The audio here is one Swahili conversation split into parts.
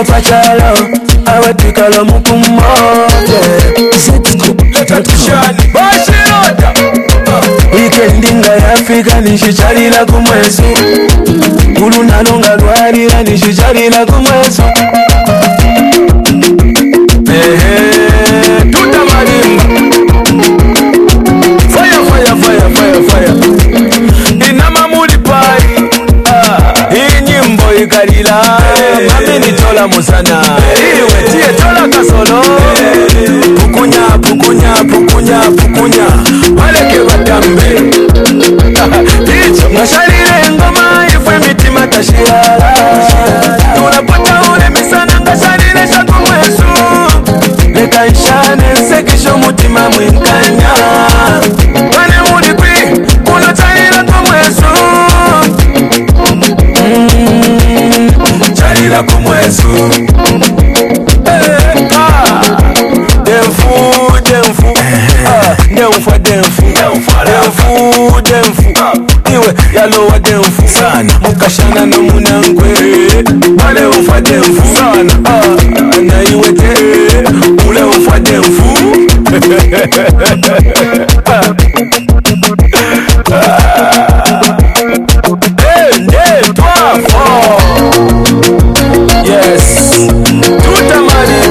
pachalo awetikalo mukumote Bashirota Weekend nga yafika nishichalila kumwesu Ulunalonga lwalira nishichalila kumwesu Tuta marimba Fire, fire, fire, fire, fire Inama muli pai Hii nyimbo ikalila Mami nitola musana Iwe tie tola kasolo Pukunya, pukunya, pukunya, pukunya Waleke batambe Icho Ngashalile ngoma ifwe mitima tashirala Tunapata ule misana ngashalile shaku mwesu Leka ishane sekisho mutima mwinkanya Wane mulikwi kuno chalila kumwesu Chalila kumwesu Demfu Iwe yalowa demfu sana Mukashana no munangwe Wale ufa demfu sana Na iwe te Ule ufa demfu Yes Tuta mali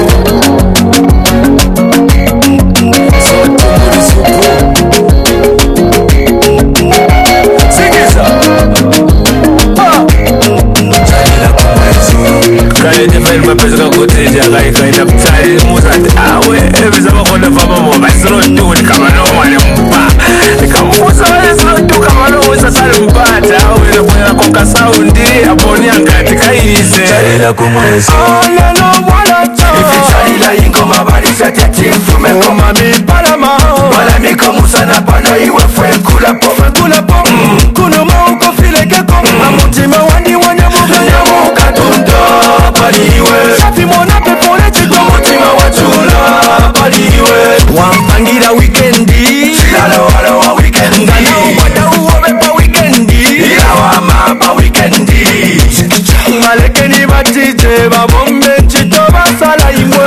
Mapesa kuteja kaina kutali muzati awe evisa bakona fama mo basiro ntuni kama no mane mpa nikamuza basiro ntu kama no usasali mpata awe na koka saundi aboni angati kaise chalila kumwezi ala no mwala cha ifi chalila ingoma balisa tati mfume koma mipalama wala mikamusa na pana iwe fwe kula pome kuno mauko fileke koma mutima wani wanyamuga nyamuka tundo paliwe Shafi mona pepole chiko mutima wachula paliwe Wampangira weekendi Silalo wala wa weekendi Ngana uwada uwe pa weekendi Ilawa mapa weekendi Malekeni batije babombe nchito basala imwe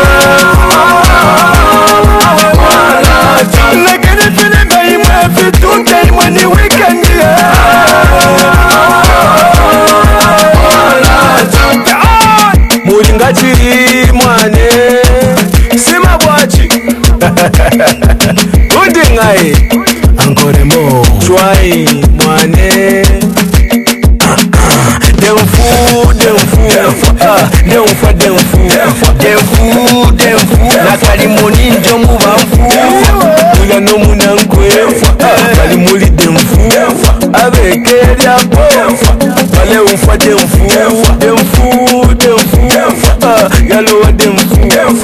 Awe wala Lekeni filimba imwe fituke imwe ni weekendi Muringachiri mwane Sima bwachi Undingai Ankoremo Chwai mwane Demfu Nakalimoni njomu bamfu Ula no munankwe Kalimuli demfu Abekeria po Wale umfa demfu Yalo wa demfu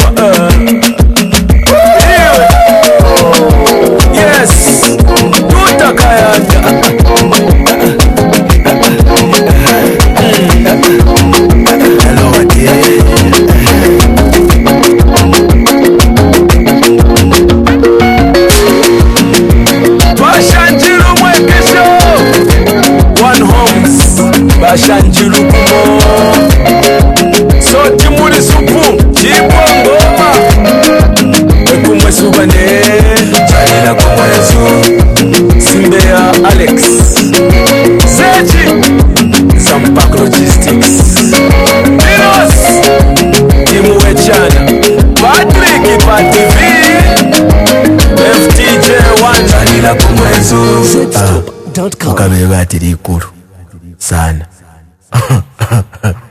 Yes Tutakayata Yalo wa Bashanjiru mwekesho One Homes Bashanjiru kumo Soti muri supu Chipongoma Ekumwe subane Chalila kumwezu Simbea Alex Seji Sampak Logistics Dinos Timu Echana Patrick TV FTJ1 Chalila kumwezu Mukabeba atirikuru Sana